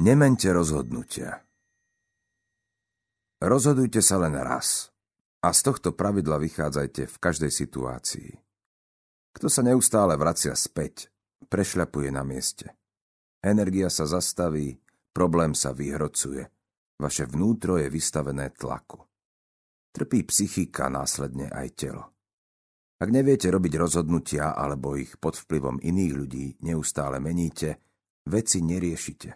Nemeňte rozhodnutia. Rozhodujte sa len raz a z tohto pravidla vychádzajte v každej situácii. Kto sa neustále vracia späť, prešľapuje na mieste. Energia sa zastaví, problém sa vyhrocuje. Vaše vnútro je vystavené tlaku. Trpí psychika, následne aj telo. Ak neviete robiť rozhodnutia alebo ich pod vplyvom iných ľudí neustále meníte, veci neriešite.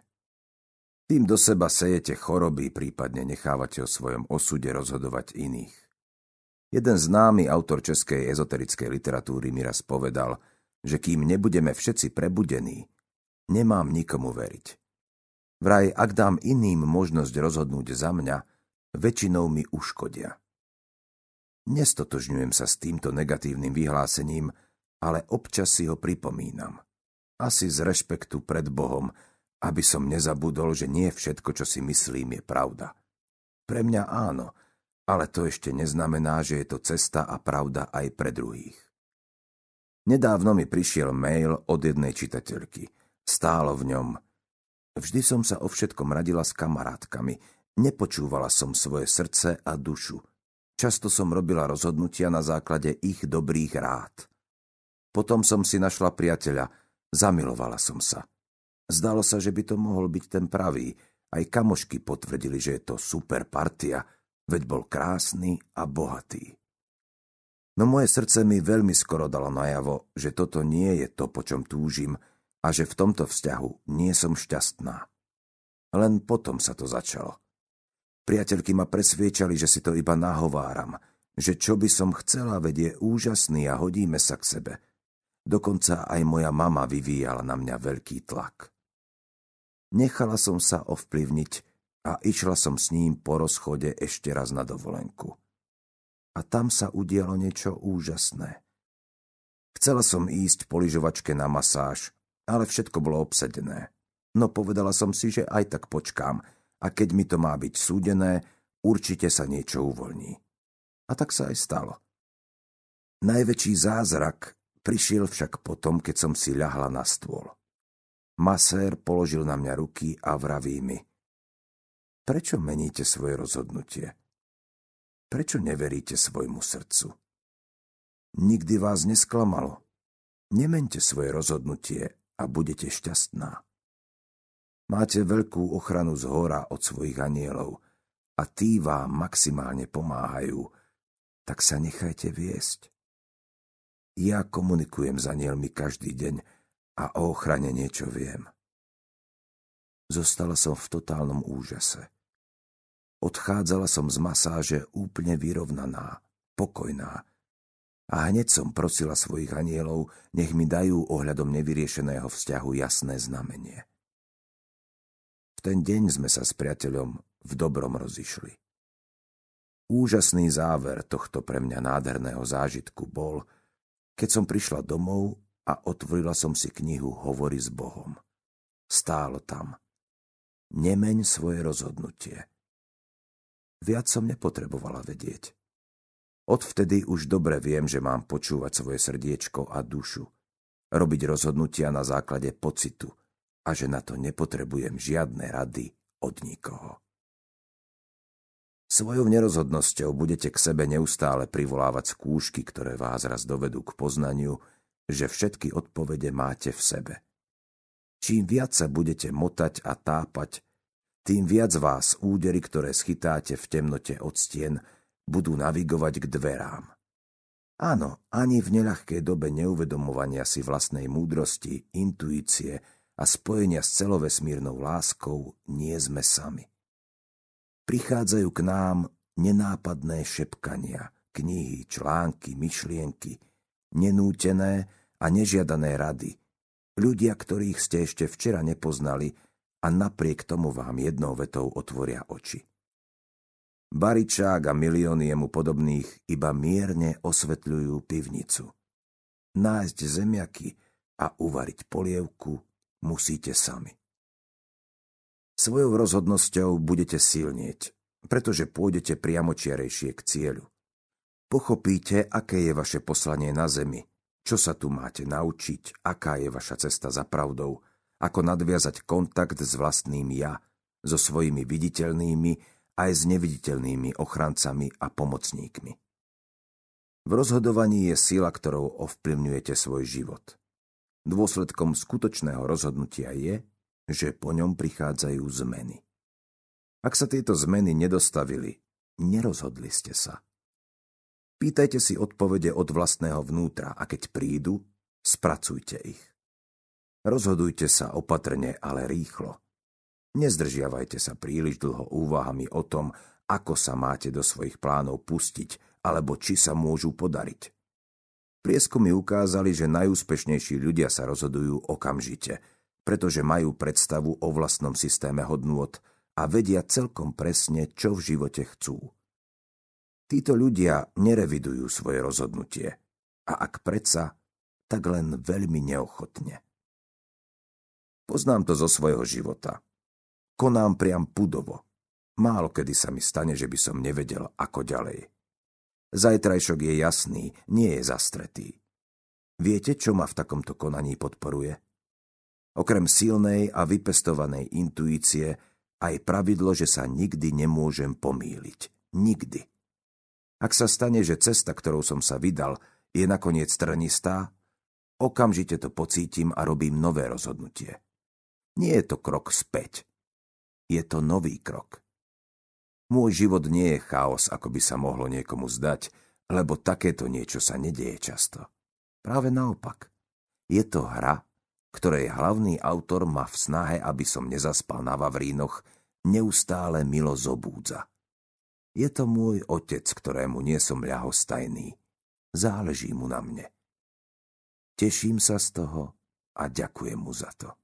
Tým do seba sejete choroby, prípadne nechávate o svojom osude rozhodovať iných. Jeden známy autor českej ezoterickej literatúry mi raz povedal, že kým nebudeme všetci prebudení, nemám nikomu veriť. Vraj, ak dám iným možnosť rozhodnúť za mňa, väčšinou mi uškodia. Nestotožňujem sa s týmto negatívnym vyhlásením, ale občas si ho pripomínam. Asi z rešpektu pred Bohom, aby som nezabudol, že nie všetko, čo si myslím, je pravda. Pre mňa áno, ale to ešte neznamená, že je to cesta a pravda aj pre druhých. Nedávno mi prišiel mail od jednej čitateľky. Stálo v ňom: vždy som sa o všetkom radila s kamarátkami, nepočúvala som svoje srdce a dušu. Často som robila rozhodnutia na základe ich dobrých rád. Potom som si našla priateľa, zamilovala som sa. Zdalo sa, že by to mohol byť ten pravý. Aj kamošky potvrdili, že je to super partia, veď bol krásny a bohatý. No moje srdce mi veľmi skoro dalo najavo, že toto nie je to, po čom túžim a že v tomto vzťahu nie som šťastná. Len potom sa to začalo. Priateľky ma presviečali, že si to iba nahováram, že čo by som chcela, veď je úžasný a hodíme sa k sebe. Dokonca aj moja mama vyvíjala na mňa veľký tlak. Nechala som sa ovplyvniť a išla som s ním po rozchode ešte raz na dovolenku. A tam sa udialo niečo úžasné. Chcela som ísť po lyžovačke na masáž, ale všetko bolo obsadené. No povedala som si, že aj tak počkám a keď mi to má byť súdené, určite sa niečo uvoľní. A tak sa aj stalo. Najväčší zázrak prišiel však potom, keď som si ľahla na stôl. Masér položil na mňa ruky a vraví mi: prečo meníte svoje rozhodnutie? Prečo neveríte svojmu srdcu? Nikdy vás nesklamalo. Nemeňte svoje rozhodnutie a budete šťastná. Máte veľkú ochranu zhora od svojich anjelov a tí vám maximálne pomáhajú, tak sa nechajte viesť. Ja komunikujem s anjelmi každý deň a o ochrane niečo viem. Zostala som v totálnom úžase. Odchádzala som z masáže úplne vyrovnaná, pokojná. A hneď som prosila svojich anjelov, nech mi dajú ohľadom nevyriešeného vzťahu jasné znamenie. V ten deň sme sa s priateľom v dobrom rozišli. Úžasný záver tohto pre mňa nádherného zážitku bol, keď som prišla domov a otvorila som si knihu Hovory s Bohom. Stálo tam: nemeň svoje rozhodnutie. Viac som nepotrebovala vedieť. Odvtedy už dobre viem, že mám počúvať svoje srdiečko a dušu, robiť rozhodnutia na základe pocitu a že na to nepotrebujem žiadne rady od nikoho. Svojou nerozhodnosťou budete k sebe neustále privolávať skúšky, ktoré vás raz dovedú k poznaniu, že všetky odpovede máte v sebe. Čím viac sa budete motať a tápať, tým viac vás údery, ktoré schytáte v temnote od stien, budú navigovať k dverám. Áno, ani v neľahkej dobe neuvedomovania si vlastnej múdrosti, intuície a spojenia s celovesmírnou láskou nie sme sami. Prichádzajú k nám nenápadné šepkania, knihy, články, myšlienky, nenútené a nežiadané rady. Ľudia, ktorých ste ešte včera nepoznali a napriek tomu vám jednou vetou otvoria oči. Baričák a milióny jemu podobných iba mierne osvetľujú pivnicu. Nájsť zemiaky a uvariť polievku musíte sami. Svojou rozhodnosťou budete silnieť, pretože pôjdete priamočiarejšie k cieľu. Pochopíte, aké je vaše poslanie na zemi, čo sa tu máte naučiť, aká je vaša cesta za pravdou ako nadviazať kontakt s vlastným ja, so svojimi viditeľnými aj s neviditeľnými ochrancami a pomocníkmi. V rozhodovaní je sila, ktorou ovplyvňujete svoj život. Dôsledkom skutočného rozhodnutia je, že po ňom prichádzajú zmeny. Ak sa tieto zmeny nedostavili, nerozhodli ste sa. Pýtajte si odpovede od vlastného vnútra a keď prídu, spracujte ich. Rozhodujte sa opatrne, ale rýchlo. Nezdržiavajte sa príliš dlho úvahami o tom, ako sa máte do svojich plánov pustiť, alebo či sa môžu podariť. Prieskumy ukázali, že najúspešnejší ľudia sa rozhodujú okamžite, pretože majú predstavu o vlastnom systéme hodnôt a vedia celkom presne, čo v živote chcú. Títo ľudia nerevidujú svoje rozhodnutie a ak predsa, tak len veľmi neochotne. Poznám to zo svojho života. Konám priam pudovo. Málo kedy sa mi stane, že by som nevedel, ako ďalej. Zajtrajšok je jasný, nie je zastretý. Viete, čo ma v takomto konaní podporuje? Okrem silnej a vypestovanej intuície aj pravidlo, že sa nikdy nemôžem pomýliť. Nikdy. Ak sa stane, že cesta, ktorou som sa vydal, je nakoniec trnistá, okamžite to pocítim a robím nové rozhodnutie. Nie je to krok späť. Je to nový krok. Môj život nie je chaos, ako by sa mohlo niekomu zdať, lebo takéto niečo sa nedieje často. Práve naopak. Je to hra, ktorej hlavný autor ma v snahe, aby som nezaspal na vavrínoch, neustále milo zobúdza. Je to môj otec, ktorému nie som ľahostajný. Záleží mu na mne. Teším sa z toho a ďakujem mu za to.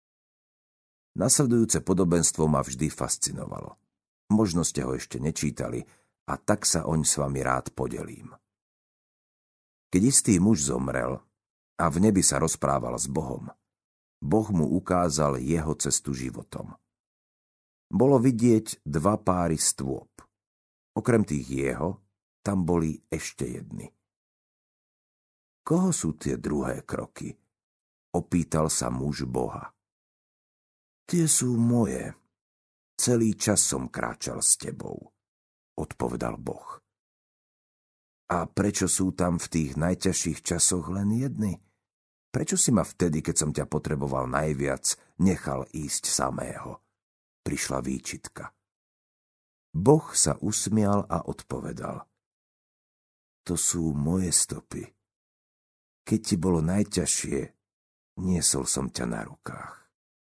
Nasledujúce podobenstvo ma vždy fascinovalo. Možno ste ho ešte nečítali a tak sa oň s vami rád podelím. Keď istý muž zomrel a v nebi sa rozprával s Bohom, Boh mu ukázal jeho cestu životom. Bolo vidieť 2 páry stôp. Okrem tých jeho, tam boli ešte jedny. Koho sú tie druhé kroky? Opýtal sa muž Boha. Tie sú moje. Celý čas som kráčal s tebou, odpovedal Boh. A prečo sú tam v tých najťažších časoch len jedny? Prečo si ma vtedy, keď som ťa potreboval najviac, nechal ísť samého? Prišla výčitka. Boh sa usmial a odpovedal. To sú moje stopy. Keď ti bolo najťažšie, niesol som ťa na rukách.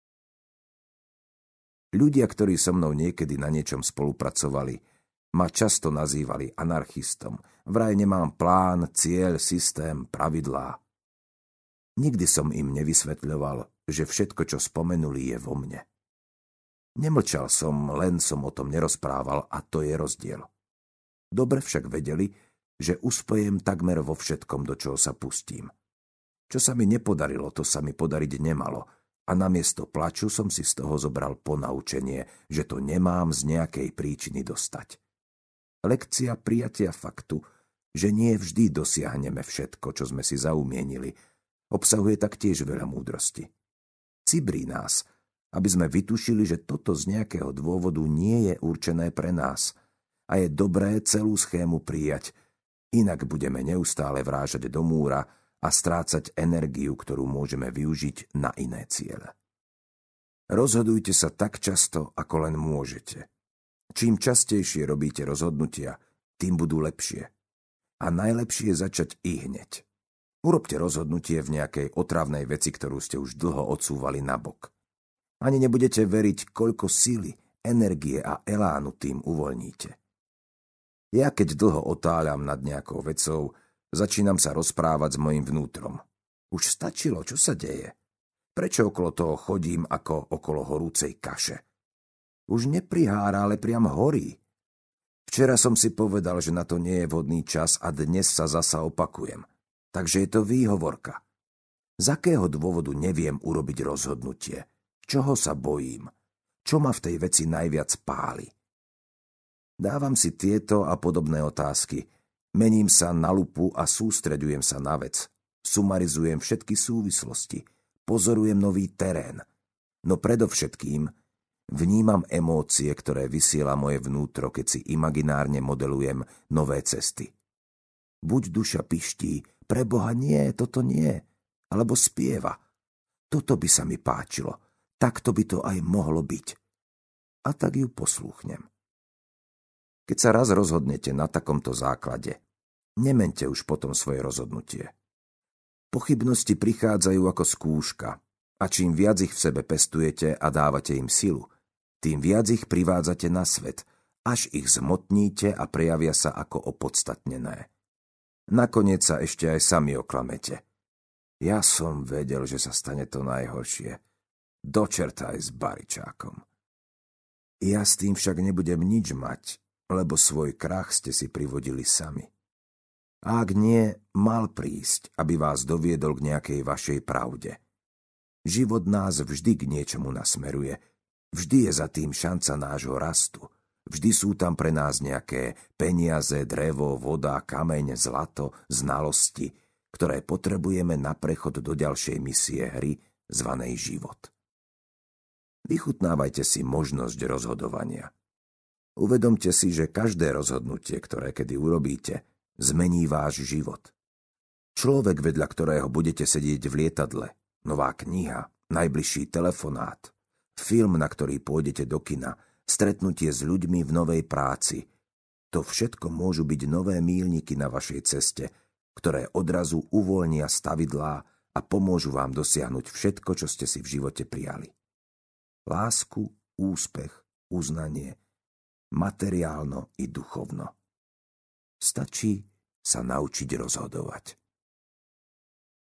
Ľudia, ktorí so mnou niekedy na niečom spolupracovali, ma často nazývali anarchistom. Vraj nemám plán, cieľ, systém, pravidlá. Nikdy som im nevysvetľoval, že všetko, čo spomenuli, je vo mne. Nemlčal som, len som o tom nerozprával a to je rozdiel. Dobre však vedeli, že uspejem takmer vo všetkom, do čoho sa pustím. Čo sa mi nepodarilo, to sa mi podariť nemalo. A namiesto plaču som si z toho zobral ponaučenie, že to nemám z nejakej príčiny dostať. Lekcia prijatia faktu, že nie vždy dosiahneme všetko, čo sme si zaumienili, obsahuje taktiež veľa múdrosti. Cibrí nás, aby sme vytušili, že toto z nejakého dôvodu nie je určené pre nás a je dobré celú schému prijať, inak budeme neustále vrážať do múra a strácať energiu, ktorú môžeme využiť na iné ciele. Rozhodujte sa tak často, ako len môžete. Čím častejšie robíte rozhodnutia, tým budú lepšie. A najlepšie je začať ihneď. Urobte rozhodnutie v nejakej otravnej veci, ktorú ste už dlho odsúvali nabok. Ani nebudete veriť, koľko síly, energie a elánu tým uvoľníte. Ja keď dlho otáľam nad nejakou vecou, začínam sa rozprávať s mojím vnútrom. Už stačilo, čo sa deje? Prečo okolo toho chodím ako okolo horúcej kaše? Už neprihára, ale priam horí. Včera som si povedal, že na to nie je vhodný čas a dnes sa zasa opakujem. Takže je to výhovorka. Z akého dôvodu neviem urobiť rozhodnutie? Čoho sa bojím? Čo ma v tej veci najviac páli? Dávam si tieto a podobné otázky. Mením sa na lupu a sústreďujem sa na vec. Sumarizujem všetky súvislosti. Pozorujem nový terén. No predovšetkým vnímam emócie, ktoré vysiela moje vnútro, keď si imaginárne modelujem nové cesty. Buď duša piští, preboha nie, toto nie, alebo spieva. Toto by sa mi páčilo, takto by to aj mohlo byť. A tak ju poslúchnem. Keď sa raz rozhodnete na takomto základe, nemente už potom svoje rozhodnutie. Pochybnosti prichádzajú ako skúška a čím viac ich v sebe pestujete a dávate im silu, tým viac ich privádzate na svet, až ich zmotníte a prejavia sa ako opodstatnené. Nakoniec sa ešte aj sami oklamete. Ja som vedel, že sa stane to najhoršie. Do čerta aj s baričákom. Ja s tým však nebudem nič mať, lebo svoj krach ste si privodili sami. A ak nie, mal prísť, aby vás doviedol k nejakej vašej pravde. Život nás vždy k niečomu nasmeruje. Vždy je za tým šanca nášho rastu. Vždy sú tam pre nás nejaké peniaze, drevo, voda, kameň, zlato, znalosti, ktoré potrebujeme na prechod do ďalšej misie hry, zvanej život. Vychutnávajte si možnosť rozhodovania. Uvedomte si, že každé rozhodnutie, ktoré kedy urobíte, zmení váš život. Človek, vedľa ktorého budete sedieť v lietadle, nová kniha, najbližší telefonát, film, na ktorý pôjdete do kina, stretnutie s ľuďmi v novej práci. To všetko môžu byť nové míľniky na vašej ceste, ktoré odrazu uvoľnia stavidlá a pomôžu vám dosiahnuť všetko, čo ste si v živote prijali. Lásku, úspech, uznanie, materiálno i duchovno. Stačí sa naučiť rozhodovať.